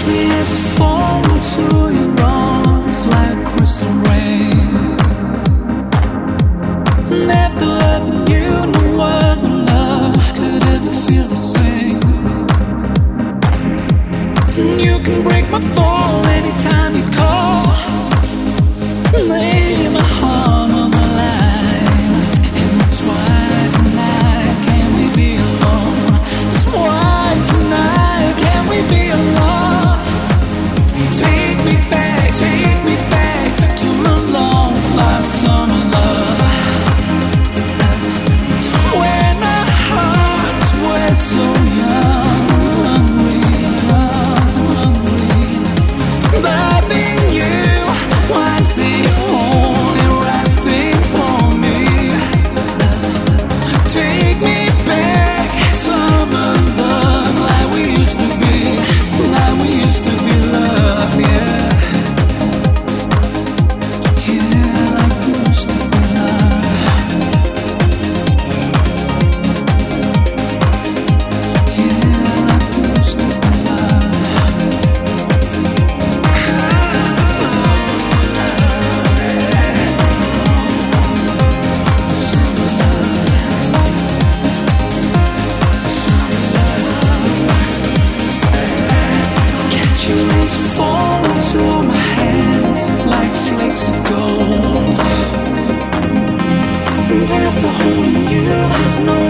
tears fall into your arms like crystal rain. And after loving you, no other love could ever feel the same. And you can break my fall anytime you call. Lay my heart on the line. And that's why tonight can we be alone? That's why tonight can we be alone? Take me back to my long lost summer love, when our hearts were so young, hungry. Loving you was the only right thing for me. Take me back, summer love, like we used to be, like we used to be loved, yeah. Fall into my hands like flakes of gold. And after holding you, there's no